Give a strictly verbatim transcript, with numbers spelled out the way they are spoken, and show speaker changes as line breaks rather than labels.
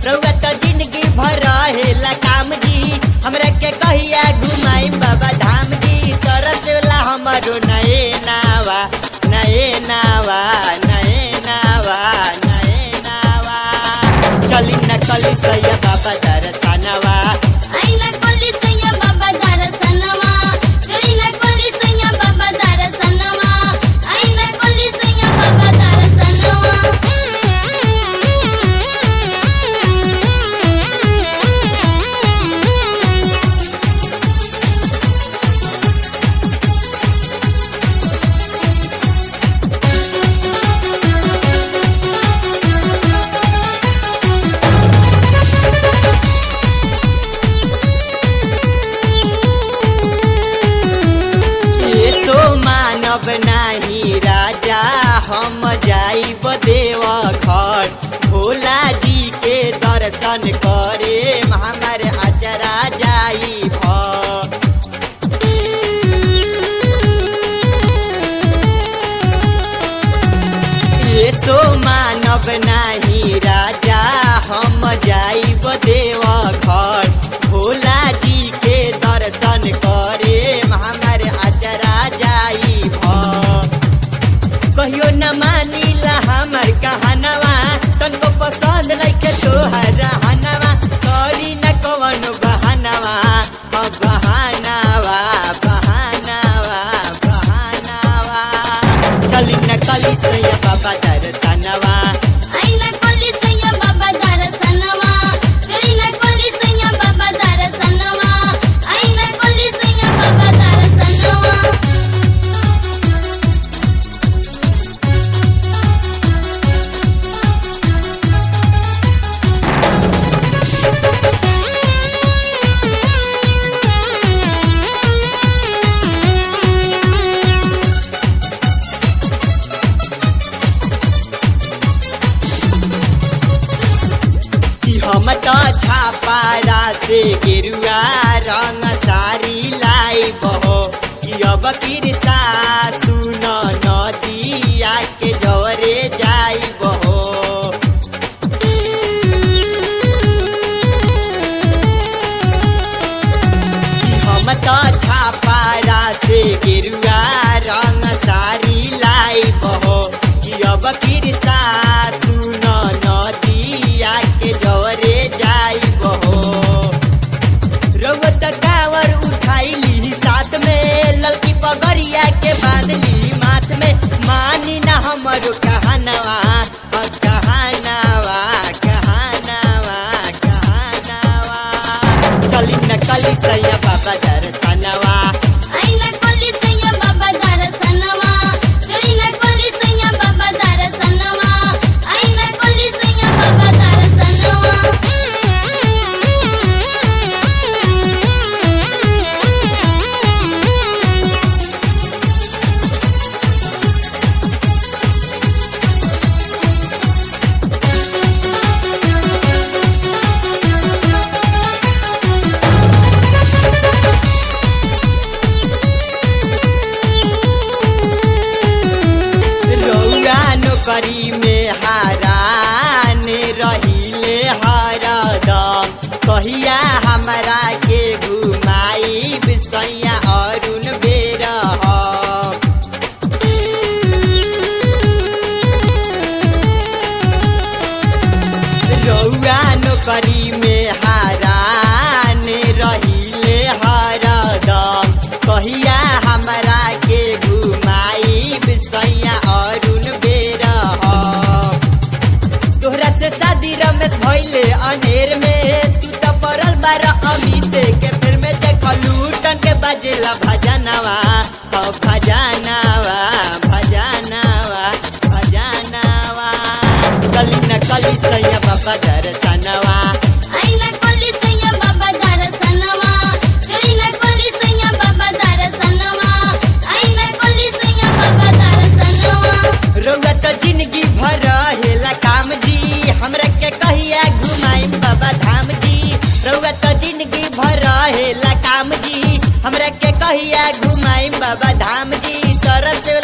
रउआ तो जिंदगी भर रहेला काम जी हमरा के कहिया घुमाई बाबा धाम जी तरसला हमारो नए नावा नए नावा नए नावा नए नावा चली न कली सैया बाबा दर्शनवा
आई न कली सैया बाबा दर्शनवा चली न कली सैया बाबा दर्शनवा आई न कली सैया बाबा दर्शनवा
मानव नाही राजा हम जाइब देव घर भोला जी के दर्शन करे हमारे अजरा जाइब सो मानव नाही राजा हम जाइब देव घर भोला जी के दर्शन करे हमारे अजरा जाइब कहियो न मानिला हमार कहनवा तनको पसंद नइखे तोहर रहनवा करी न कवनो बहानवा बहानवा बहानवा बहानवा चली न कली सैया बाबा दर्शनवा
आई न कली सैया बाबा दर्शनवा चली न कली सैया बाबा दर्शनवा आई न कली सैया बाबा दर्शनवा
हम तो छापारा से गेरुआ रंग सारी लाइब हो अब किरसा सुन नदिया के जवरे जाइब हो हम तो छापारा से गेरुआ रंग सारी लाइब हो अब किरसा सुन नदिया के जवरे जाइब हो रउआ त कावर उठाइली साथ में ललकी पगड़िया के बांधली माथ में मानी ना हमरो कहनवा कहनवा कहनवा कहनवा चली न कली सैया बाबा दर्शनवा
आई न कली सैया बाबा दर्शनवा चली न कली सैया बाबा दर्शनवा आई न कली सैया बाबा दर्शनवा
रउआ नौकरी में हारान रहिले हरदम कहिया हमरा के घुमाइब सैया अरुण बेर रउआ नौकरी में हारान रहिले हरदम कहिया हमरा के घुमाइब सैया अरुण बेर तोहरा से शादी रमेश भइले अनेर में तू तो पड़ल बार अमित के फिर में देख लूटन के बजेला भजनवा भजनवा भजनवा भजनवा कली न कली सैया बाबा दर्शनवा
आई न कली सैया बाबा दर्शनवा चली न कली सैया बाबा दर्शनवा आई न कली सैया बाबा दर्शनवा
रउआ तो जिंदगी भर रहेला काम जी हमरा के कहिया घुमाई बाबा धाम जी रउआ तो जिंदगी भर रहेला काम जी हमरा के कहिया घुमाई बाबा धाम जी तरस